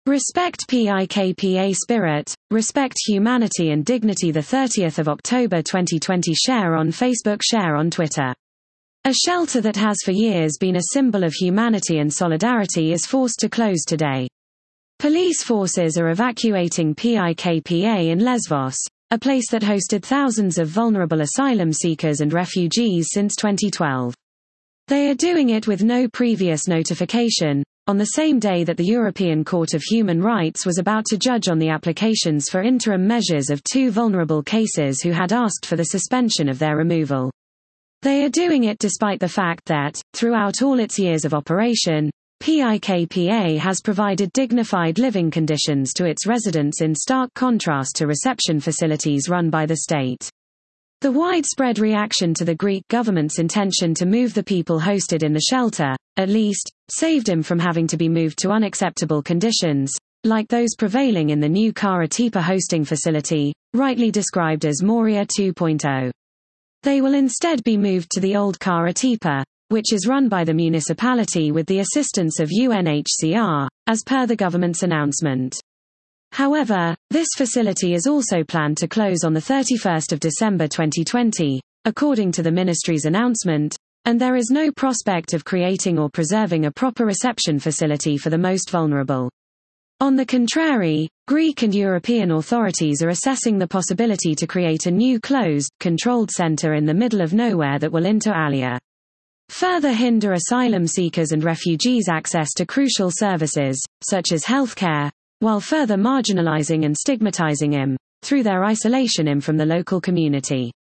Respect PIKPA Spirit, Respect Humanity and Dignity. 30 October 2020. Share on Facebook, share on Twitter. A shelter that has for years been a symbol of humanity and solidarity is forced to close today. Police forces are evacuating PIKPA in Lesvos, a place that hosted thousands of vulnerable asylum seekers and refugees since 2012. They are doing it with no previous notification, on the same day that the European Court of Human Rights was about to judge on the applications for interim measures of two vulnerable cases who had asked for the suspension of their removal. They are doing it despite the fact that, throughout all its years of operation, PIKPA has provided dignified living conditions to its residents in stark contrast to reception facilities run by the state. The widespread reaction to the Greek government's intention to move the people hosted in the shelter, at least, saved him from having to be moved to unacceptable conditions, like those prevailing in the new Kara Tepe hosting facility, rightly described as Moria 2.0. They will instead be moved to the old Kara Tepe, which is run by the municipality with the assistance of UNHCR, as per the government's announcement. However, this facility is also planned to close on 31 December 2020, according to the ministry's announcement, and there is no prospect of creating or preserving a proper reception facility for the most vulnerable. On the contrary, Greek and European authorities are assessing the possibility to create a new closed, controlled center in the middle of nowhere that will inter alia further hinder asylum seekers and refugees' access to crucial services, such as healthcare, while further marginalizing and stigmatizing him, through their isolation him from the local community.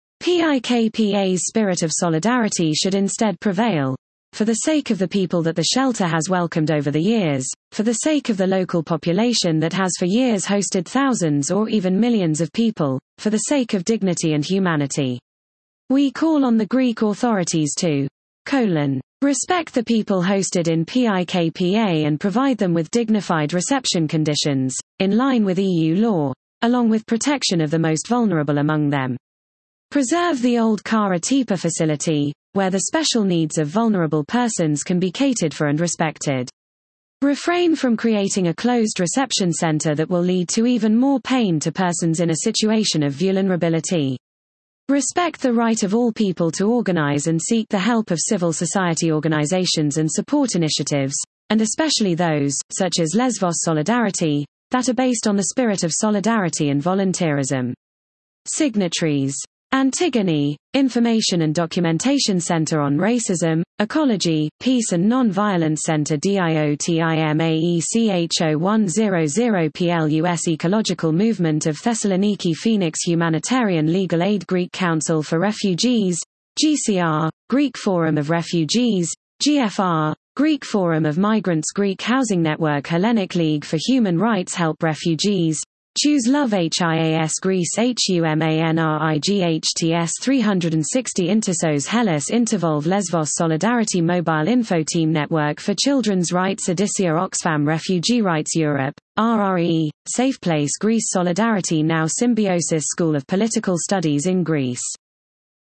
PIKPA's spirit of solidarity should instead prevail. For the sake of the people that the shelter has welcomed over the years, for the sake of the local population that has for years hosted thousands or even millions of people, for the sake of dignity and humanity. We call on the Greek authorities to respect the people hosted in PIKPA and provide them with dignified reception conditions, in line with EU law, along with protection of the most vulnerable among them. Preserve the old Kara Tepe facility, where the special needs of vulnerable persons can be catered for and respected. Refrain from creating a closed reception center that will lead to even more pain to persons in a situation of vulnerability. Respect the right of all people to organize and seek the help of civil society organizations and support initiatives, and especially those, such as Lesvos Solidarity, that are based on the spirit of solidarity and volunteerism. Signatories: Antigone, Information and Documentation Center on Racism, Ecology, Peace and Non-Violence Center DIOTIMAECHO100 PLUS Ecological Movement of Thessaloniki Phoenix Humanitarian Legal Aid Greek Council for Refugees, GCR, Greek Forum of Refugees, GFR, Greek Forum of Migrants Greek Housing Network Hellenic League for Human Rights Help Refugees, Choose Love HIAS Greece HUMANRIGHTS 360 Intersos Hellas Intervolve Lesvos Solidarity Mobile Info Team Network for Children's Rights Odysseia Oxfam Refugee Rights Europe, RRE, Safe Place Greece Solidarity Now Symbiosis School of Political Studies in Greece